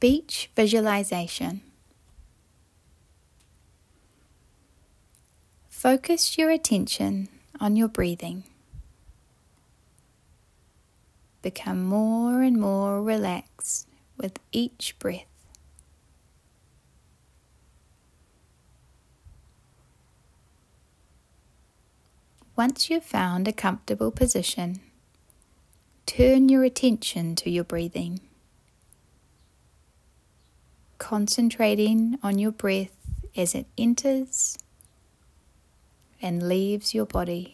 Beach visualization. Focus your attention on your breathing. Become more and more relaxed with each breath. Once you've found a comfortable position, turn your attention to your breathing, concentrating on your breath as it enters and leaves your body.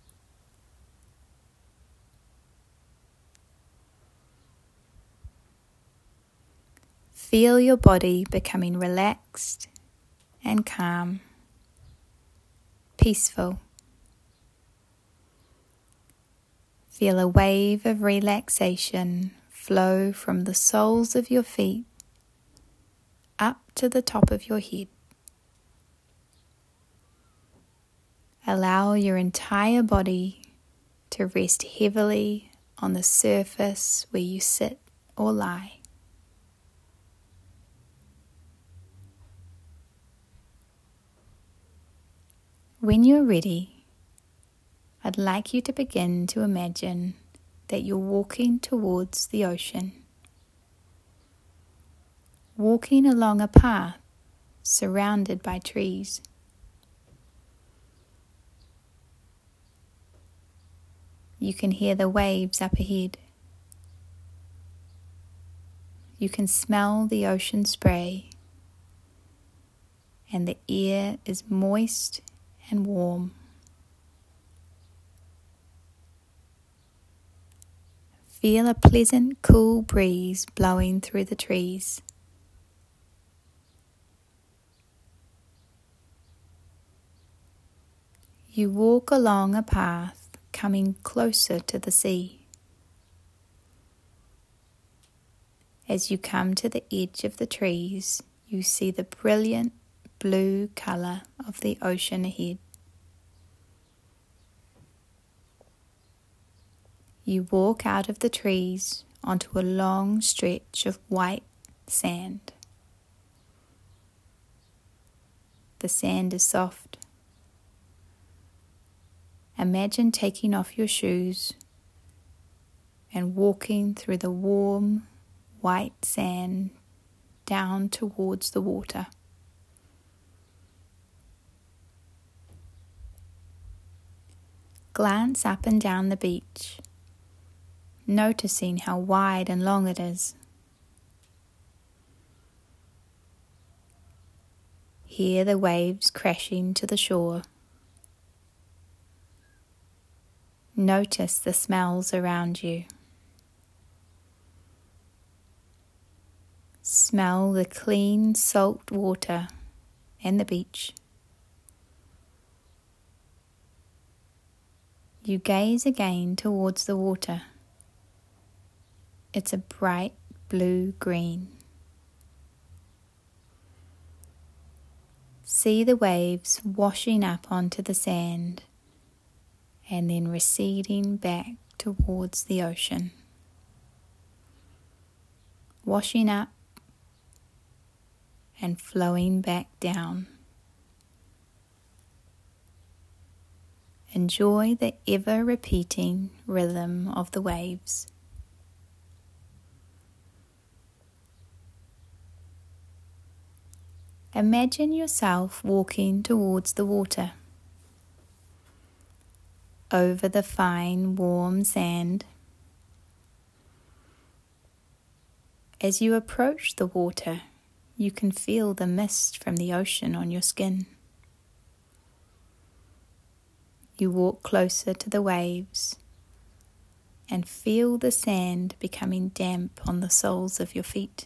Feel your body becoming relaxed and calm, peaceful. Feel a wave of relaxation flow from the soles of your feet up to the top of your head. Allow your entire body to rest heavily on the surface where you sit or lie. When you're ready, I'd like you to begin to imagine that you're walking towards the ocean. Walking along a path surrounded by trees. You can hear the waves up ahead. You can smell the ocean spray, and the air is moist and warm. Feel a pleasant, cool breeze blowing through the trees. You walk along a path coming closer to the sea. As you come to the edge of the trees, you see the brilliant blue color of the ocean ahead. You walk out of the trees onto a long stretch of white sand. The sand is soft. Imagine taking off your shoes and walking through the warm, white sand down towards the water. Glance up and down the beach, noticing how wide and long it is. Hear the waves crashing to the shore. Notice the smells around you. Smell the clean salt water and the beach. You gaze again towards the water. It's a bright blue-green. See the waves washing up onto the sand and then receding back towards the ocean. Washing up and flowing back down. Enjoy the ever-repeating rhythm of the waves. Imagine yourself walking towards the water, over the fine, warm sand. As you approach the water, you can feel the mist from the ocean on your skin. You walk closer to the waves and feel the sand becoming damp on the soles of your feet.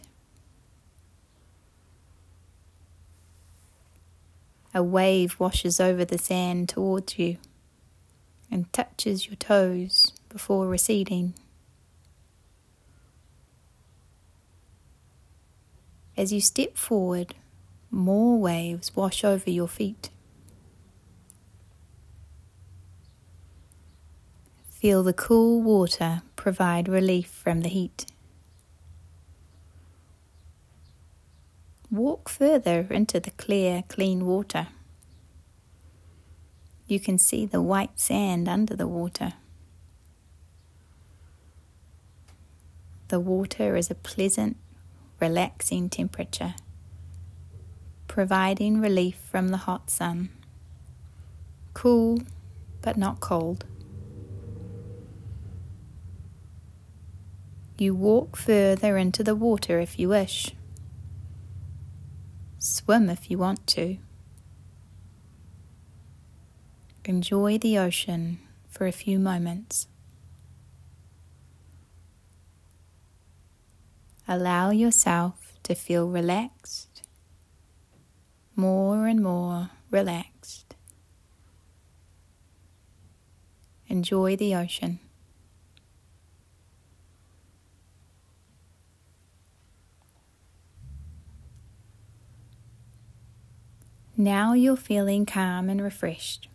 A wave washes over the sand towards you and touches your toes before receding. As you step forward, more waves wash over your feet. Feel the cool water provide relief from the heat. walk further into the clear, clean water. You can see the white sand under the water. The water is a pleasant, relaxing temperature, providing relief from the hot sun. Cool, but not cold. You walk further into the water if you wish. Swim if you want to. Enjoy the ocean for a few moments. Allow yourself to feel relaxed, more and more relaxed. Enjoy the ocean. Now you're feeling calm and refreshed.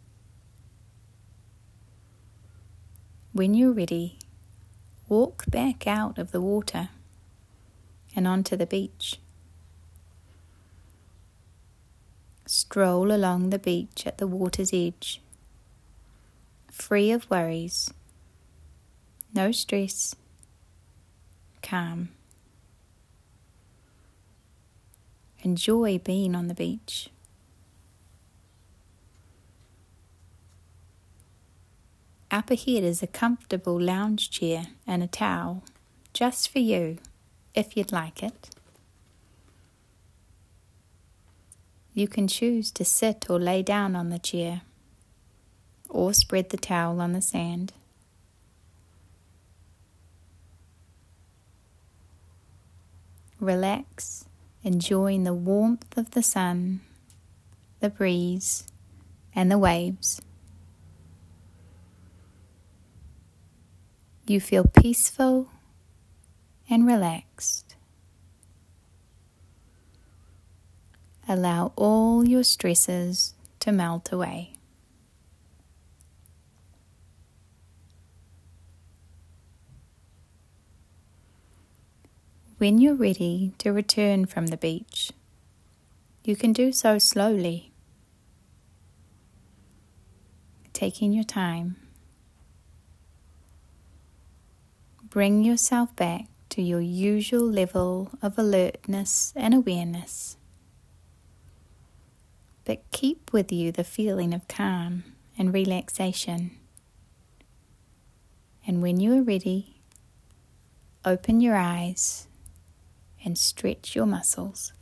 When you're ready, walk back out of the water and onto the beach. Stroll along the beach at the water's edge, free of worries, no stress, calm. Enjoy being on the beach. Up ahead is a comfortable lounge chair and a towel, just for you, if you'd like it. You can choose to sit or lay down on the chair, or spread the towel on the sand. Relax, enjoying the warmth of the sun, the breeze, and the waves. You feel peaceful and relaxed. Allow all your stresses to melt away. When you're ready to return from the beach, you can do so slowly, taking your time. Bring yourself back to your usual level of alertness and awareness, but keep with you the feeling of calm and relaxation. And when you are ready, open your eyes and stretch your muscles.